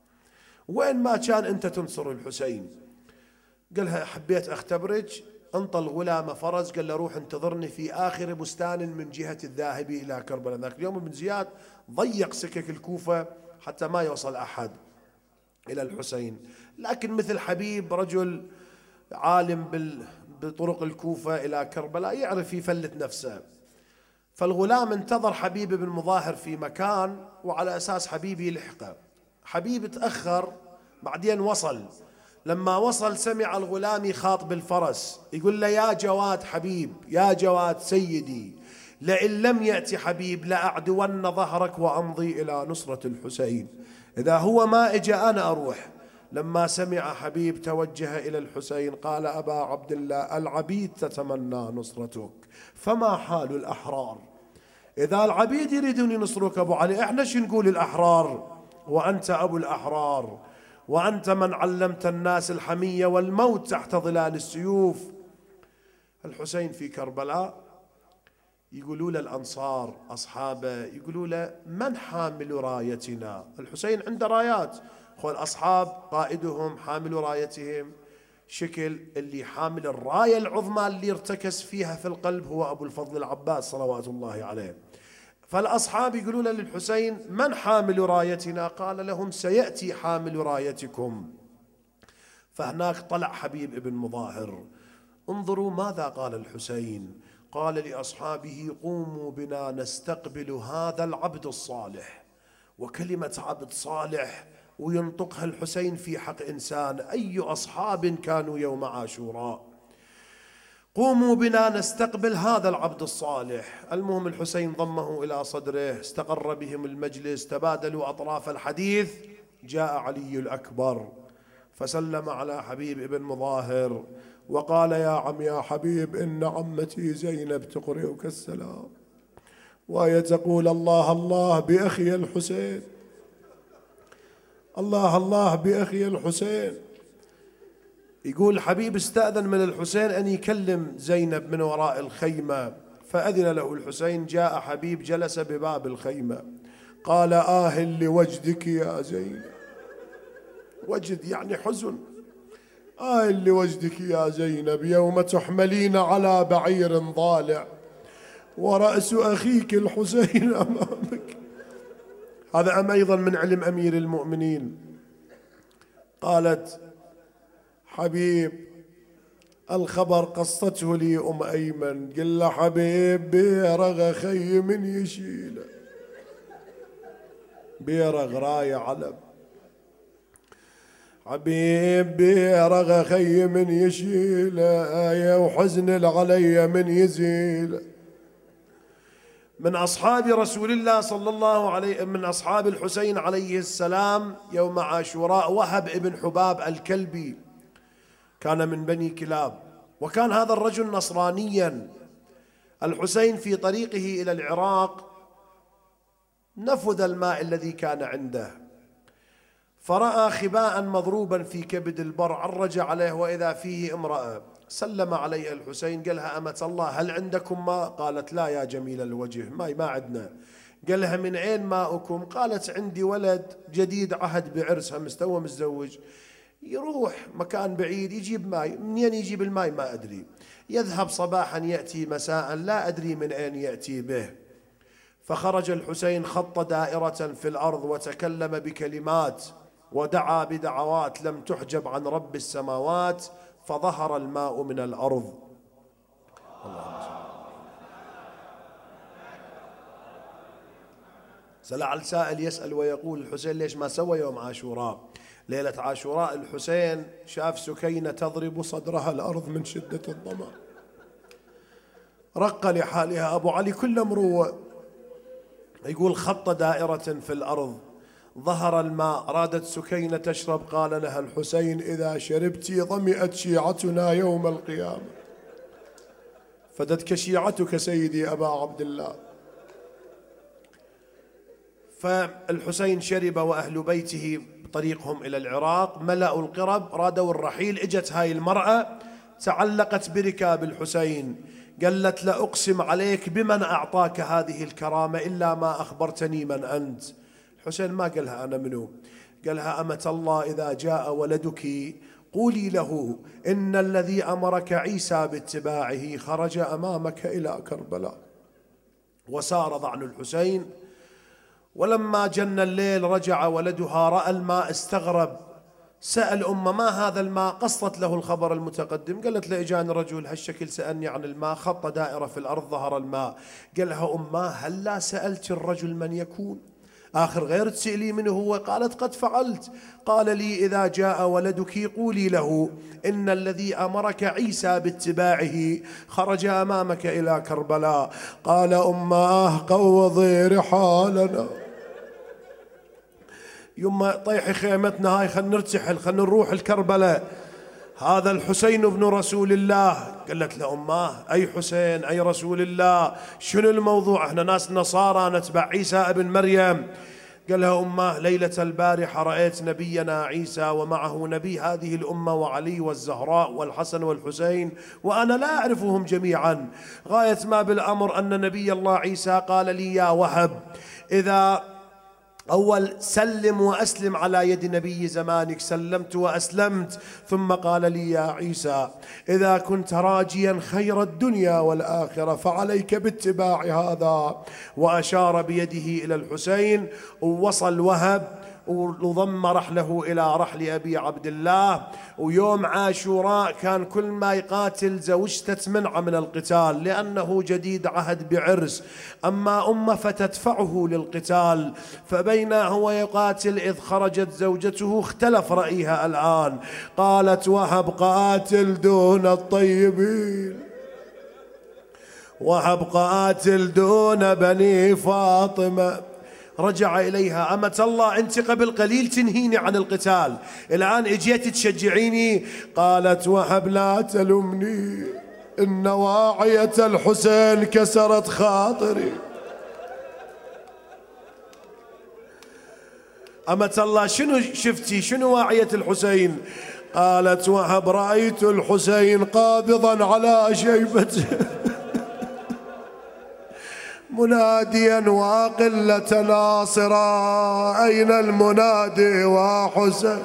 وين ما كان أنت تنصر الحسين. قالها: حبيت أختبرك. انطل غلام فرز، قال له: روح انتظرني في آخر بستان من جهة الذاهب إلى كربلاء. ذاك اليوم ابن زياد ضيق سكك الكوفة حتى ما يوصل أحد إلى الحسين، لكن مثل حبيب رجل عالم بطرق الكوفة إلى كربلاء يعرف يفلت نفسه. فالغلام انتظر حبيب بن مظاهر في مكان، وعلى أساس حبيب يلحقه. حبيب تأخر، بعدين وصل. لما وصل سمع الغلام يخاطب الفرس، يقول له: يا جواد حبيب، يا جواد سيدي، لئن لم يأتي حبيب لأعدون ظهرك وأمضي إلى نصرة الحسين. إذا هو ما إجا أنا أروح. لما سمع حبيب توجه إلى الحسين قال: أبا عبد الله، العبيد تتمنى نصرتك، فما حال الأحرار؟ إذا العبيد يريدون ينصروك أبو علي، إحنا شو نقول الأحرار؟ وأنت أبو الأحرار، وأنت من علمت الناس الحمية والموت تحت ظلال السيوف. الحسين في كربلاء، يقولوا له الأنصار أصحابه، يقولوا له: من حامل رايتنا؟ الحسين عنده رايات، الأصحاب قائدهم حامل رايتهم، شكل اللي حامل الراية العظمى اللي ارتكز فيها في القلب هو أبو الفضل العباس صلوات الله عليه. فالأصحاب يقولون للحسين: من حامل رايتنا؟ قال لهم: سيأتي حامل رايتكم. فهناك طلع حبيب ابن مظاهر. انظروا ماذا قال الحسين. قال لأصحابه: قوموا بنا نستقبل هذا العبد الصالح. وكلمة عبد صالح وينطقها الحسين في حق إنسان، أي أصحاب كانوا يوم عاشوراء. قوموا بنا نستقبل هذا العبد الصالح. المهم الحسين ضمه إلى صدره، استقر بهم المجلس، تبادلوا أطراف الحديث. جاء علي الأكبر فسلم على حبيب ابن مظاهر وقال: يا عم يا حبيب، إن عمتي زينب تقرئك السلام، وهي تقول: الله الله بأخي الحسين، الله الله بأخي الحسين. يقول حبيب استأذن من الحسين أن يكلم زينب من وراء الخيمة، فأذن له الحسين. جاء حبيب جلس بباب الخيمة، قال: آه لوجدك يا زينب. وجد يعني حزن. آه لوجدك يا زينب، يوم تحملين على بعير ضالع ورأس أخيك الحسين أمامك. هذا أيضا من علم أمير المؤمنين. قالت حبيب: الخبر قصته لي أم أيمن. قل له: حبيب بيرغ خي من يشيله، بيرغ راية علم، حبيب بيرغ خي من يشيله، آية وحزن علي من يزيله. من أصحاب رسول الله صلى الله عليه، من أصحاب الحسين عليه السلام يوم عاشوراء وهب ابن حباب الكلبي، كان من بني كلاب، وكان هذا الرجل نصرانيا. الحسين في طريقه إلى العراق نفذ الماء الذي كان عنده، فرأى خباء مضروبا في كبد البر، عرج عليه وإذا فيه امرأة. سلم عليها الحسين، قالها أمة الله هل عندكم ماء؟ قالت لا يا جميل الوجه، ما عندنا. قالها من أين ماؤكم؟ قالت عندي ولد جديد عهد بعرسها، مستوى متزوج، يروح مكان بعيد يجيب ماء، منين يجيب الماء ما أدري، يذهب صباحا يأتي مساء لا أدري من أين يأتي به. فخرج الحسين، خط دائرة في الأرض وتكلم بكلمات ودعا بدعوات لم تحجب عن رب السماوات، فظهر الماء من الأرض. اللهم لعل سائل يسأل ويقول الحسين ليش ما سوى يوم عاشوراء؟ ليلة عاشوراء الحسين شاف سكينة تضرب صدرها الأرض من شدة الظمأ، رق لحالها أبو علي كل مروة، يقول خط دائرة في الأرض، ظهر الماء، رادت سكينة تشرب، قال لها الحسين إذا شربت ظمئت شيعتنا يوم القيامة، فدتك شيعتك سيدي أبا عبد الله. فالحسين شرب وأهل بيته بطريقهم إلى العراق، ملأوا القرب، رادوا الرحيل. اجت هاي المرأة تعلقت بركاب الحسين، قالت لا أقسم عليك بمن أعطاك هذه الكرامة إلا ما أخبرتني من أنت. الحسين ما قالها أنا منو، قالها أمة الله إذا جاء ولدك قولي له إن الذي أمرك عيسى باتباعه خرج أمامك إلى كربلاء. وسار ضعن الحسين، ولما جن الليل رجع ولدها، رأى الماء استغرب، سأل أمه ما هذا الماء؟ قصت له الخبر المتقدم، قالت له إجاني رجل هالشكل سألني عن الماء، خط دائرة في الأرض ظهر الماء. قالها أمه هل لا سألت الرجل من يكون؟ آخر غير تسألي منه هو؟ قالت قد فعلت. قال لي إذا جاء ولدك قولي له إن الذي أمرك عيسى باتباعه خرج أمامك إلى كربلاء. قال أمه قوضي رحالنا، يما طيحي خيمتنا هاي، خلنا نرتحل، خلنا نروح الكربلاء، هذا الحسين ابن رسول الله. قالت له أمه أي حسين أي رسول الله، شنو الموضوع؟ احنا ناس نصارى نتبع عيسى ابن مريم. قال لها أمه ليلة البارحة رأيت نبينا عيسى ومعه نبي هذه الأمة وعلي والزهراء والحسن والحسين، وأنا لا أعرفهم جميعا. غاية ما بالأمر أن نبي الله عيسى قال لي يا وهب إذا أول سلم وأسلم على يد نبي زمانك، سلمت وأسلمت. ثم قال لي يا عيسى إذا كنت راجيا خير الدنيا والآخرة فعليك باتباع هذا. وأشار بيده إلى الحسين، ووصل وهب وضم رحله إلى رحل أبي عبد الله. ويوم عاشوراء كان كل ما يقاتل زوجته تمنع من القتال لأنه جديد عهد بعرس، أما أمه فتدفعه للقتال. فبين هو يقاتل إذ خرجت زوجته، اختلف رأيها الآن، قالت وهب قاتل دون الطيبين، وهب قاتل دون بني فاطمة. رجع إليها أمة الله أنت قبل قليل تنهيني عن القتال، الآن اجيت تشجعيني. قالت وهب لا تلمني، إن واعية الحسين كسرت خاطري. أمة الله شنو شفتي؟ شنو واعية الحسين؟ قالت وهب رأيت الحسين قابضا على شيبته مناديا وقلة ناصرا أين المنادي وحسين.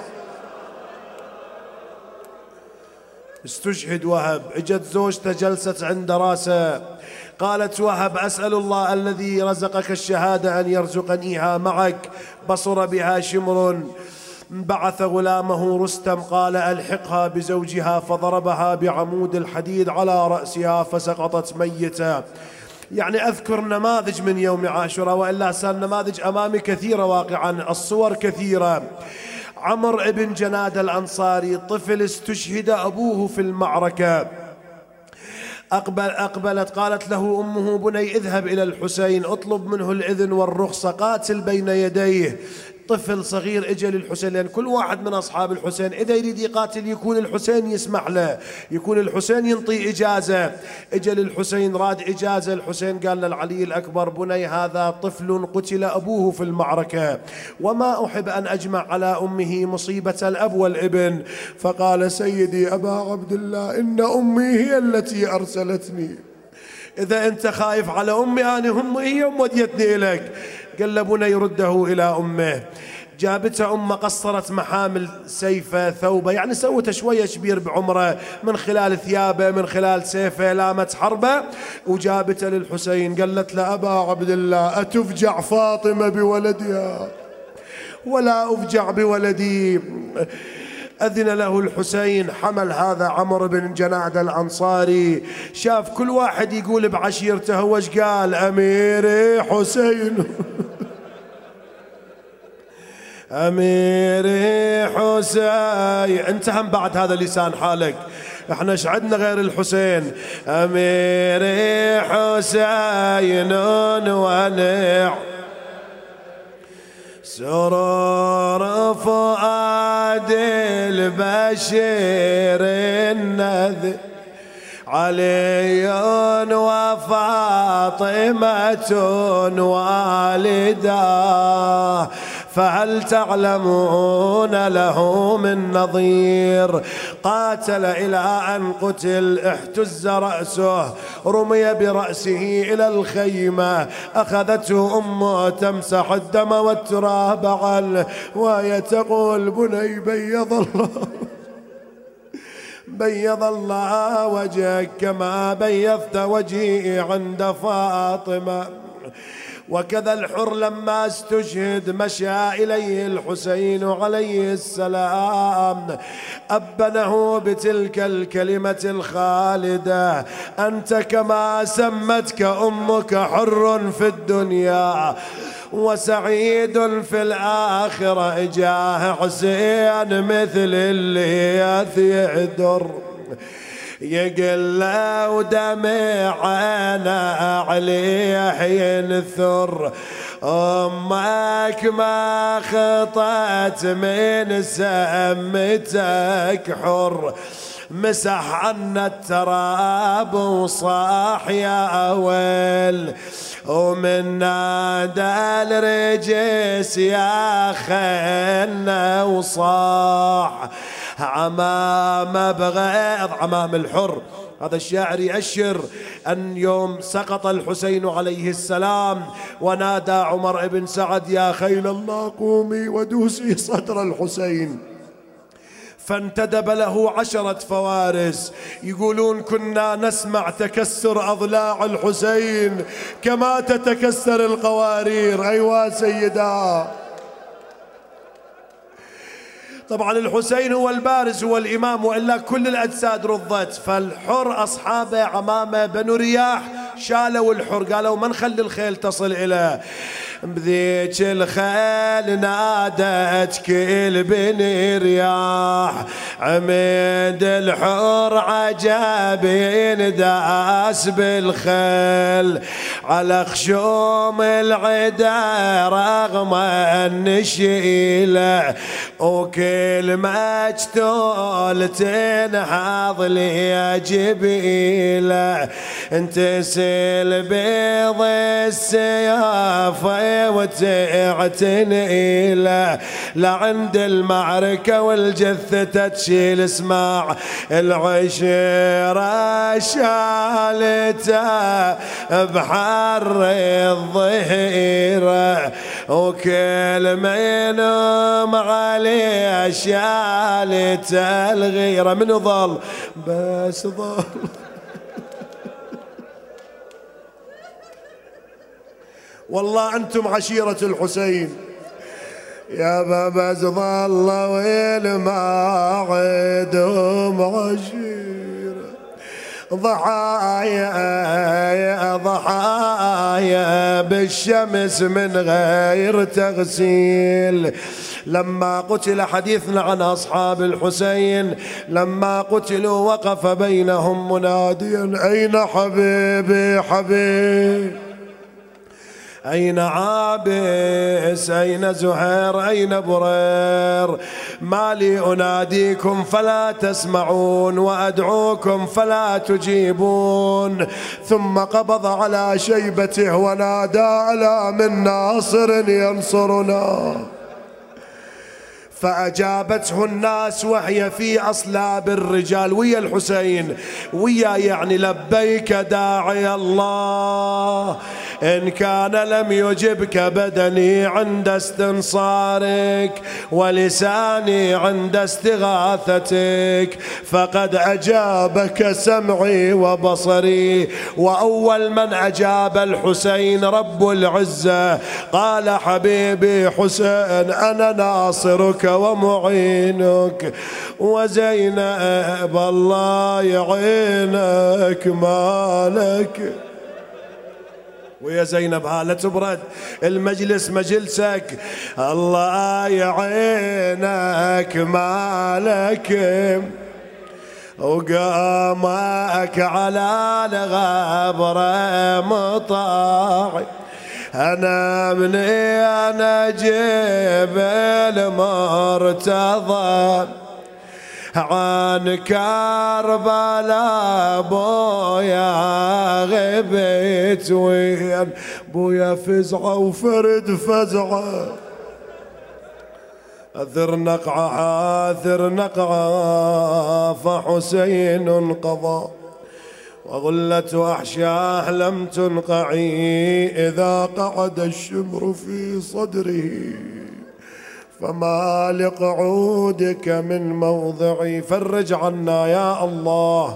استشهد وهب، اجت زوجته جلست عند راسه، قالت وهب أسأل الله الذي رزقك الشهادة أن يرزقنيها معك. بصر بها شمر، بعث غلامه رستم قال ألحقها بزوجها، فضربها بعمود الحديد على رأسها فسقطت ميتة. يعني أذكر نماذج من يوم عاشوراء، وإلا صار نماذج أمامي كثيرة واقعا، الصور كثيرة. عمرو ابن جناد الأنصاري طفل استشهد أبوه في المعركة، أقبلت قالت له أمه بني اذهب إلى الحسين اطلب منه الإذن والرخصة، قاتل بين يديه. طفل صغير اجى للحسين، لأن كل واحد من أصحاب الحسين إذا يريد يقاتل يكون الحسين يسمح له، يكون الحسين ينطي إجازة. اجى للحسين راد إجازة، الحسين قال للعلي الأكبر: بني هذا طفل قتل أبوه في المعركة، وما أحب أن أجمع على أمه مصيبة الأب والابن. فقال: سيدي أبا عبد الله، إن أمي هي التي أرسلتني، إذا أنت خايف على أمي أنا هي وديتني إليك. قال له: بني رده إلى أمه. جابته أمه، قصرت محامل سيفه ثوبه، يعني سوته شوية كبير بعمره من خلال ثيابه من خلال سيفه لامت حربه، وجابته للحسين. قالت له: أبا عبد الله، أتفجع فاطمة بولدها ولا أفجع بولدي؟ أذن له الحسين، حمل هذا عمرو بن جنادة الأنصاري، شاف كل واحد يقول بعشيرته، وش قال؟ أميري حسين أميري حسين. انت هم بعد هذا لسان حالك، احنا ايش عندنا غير الحسين؟ أميري حسين ونع سرور فؤاد البشير النذر، علي وفاطمة والداه، فهل تعلمون له من نظير؟ قاتل إلى أن قتل، احتز رأسه، رمي برأسه إلى الخيمة، أخذته أمه تمسح الدم والتراب عنه وهي تقول: بني بيض الله وجهك كما بيضت وجهي عند فاطمة. وكذا الحر لما استشهد مشى إليه الحسين عليه السلام، أبنه بتلك الكلمة الخالدة: أنت كما سمتك أمك حر في الدنيا وسعيد في الآخرة. جاه حسين مثل الليث يهدر، يقل ودمعنا عليه ينثر. أمك ما خطت من سمتك حر، مسح عنا التراب وصاح يا ويل، ومن نادى الرجس يا خلنا وصاح. عمام بغيض، عمام الحر، هذا الشاعر يأشر أن يوم سقط الحسين عليه السلام ونادى عمر بن سعد: يا خيل الله قومي ودوسي صدر الحسين، فانتدب له 10 فوارس. يقولون: كنا نسمع تكسر أضلاع الحسين كما تتكسر القوارير. أيوة سيدا. طبعا الحسين هو البارز، هو الإمام، وإلا كل الأجساد رضت. فالحر أصحابه عمامة بنو رياح شالوا الحر، قالوا ما نخلي الخيل تصل إليه. بذيك الخيل نادت كل بني رياح، عمد الحر عجب ينداس بالخيل، على خشوم العدا رغم النشيله، وكل مجتول تنحض لي جبيله، انتسل بيض السياف وتعتني له، لعند المعركة والجثة تشيل. اسمع العشيرة شالته بحر الظهيرة، وكل منهم عليه شالته الغيرة. من ظل بس ظل والله أنتم عشيرة الحسين يا بابا، ظل والما عدهم عشيرة، ضحايا ضحايا بالشمس من غير تغسيل. لما قتل، حديثنا عن أصحاب الحسين، لما قتلوا وقف بينهم مناديا: أين حبيبي حبيب؟ أين عابس أين زهير أين برير ما لي أناديكم فلا تسمعون وأدعوكم فلا تجيبون ثم قبض على شيبته ونادى ألا من ناصر ينصرنا فأجابته الناس وهي في أصلاب الرجال ويا الحسين ويا يعني لبيك داعي الله إن كان لم يجبك بدني عند استنصارك ولساني عند استغاثتك فقد أجابك سمعي وبصري وأول من أجاب الحسين رب العزة قال حبيبي حسين أنا ناصرك ومعينك وزينب الله يعينك مالك ويا زينب لا تبرد المجلس مجلسك الله يعينك مالك وقامك على الغبرة مطاعي أنا مني أنا جبل مرتضى عن كربلاء بويا غبت وين بويا فزعة وفرد فزعة أثر نقعة فحسين قضى وظلة أحشاه لم تنقعي إذا قعد الشمر في صدره فما لقعودك من موضعي فرج عنا يا الله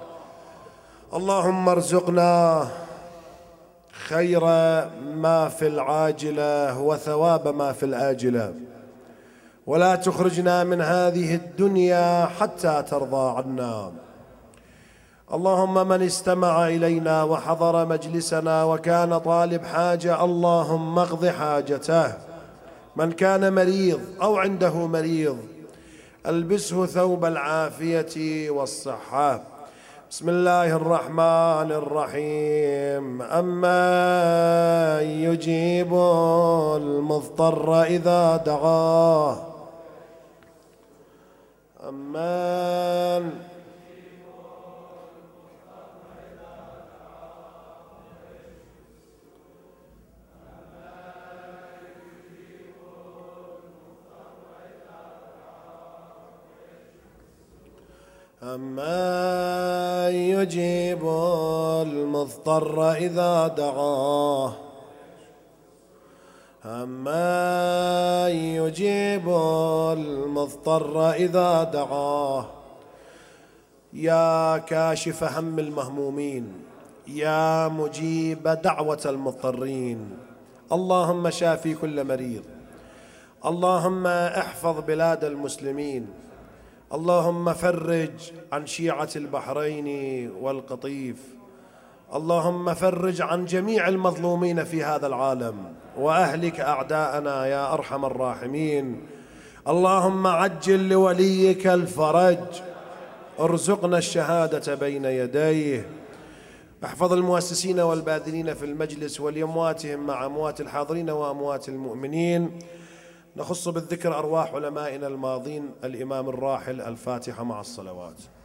اللهم ارزقنا خير ما في العاجلة وثواب ما في الآجلة ولا تخرجنا من هذه الدنيا حتى ترضى عنا اللهم من استمع إلينا وحضر مجلسنا وكان طالب حاجة اللهم اقض حاجته من كان مريض أو عنده مريض ألبسه ثوب العافية والصحة بسم الله الرحمن الرحيم أمن يجيب المضطر إذا دعاه أمن أمن يجيب المضطر إذا دعاه أمن يجيب المضطر إذا دعاه يا كاشف هم المهمومين يا مجيب دعوة المضطرين اللهم شافي كل مريض اللهم احفظ بلاد المسلمين اللهم فرج عن شيعة البحرين والقطيف اللهم فرج عن جميع المظلومين في هذا العالم وأهلك أعداءنا يا أرحم الراحمين اللهم عجل لوليك الفرج ارزقنا الشهادة بين يديه احفظ المؤسسين والباذلين في المجلس ولأمواتهم مع أموات الحاضرين وأموات المؤمنين نخص بالذكر أرواح علمائنا الماضين الإمام الراحل الفاتحة مع الصلوات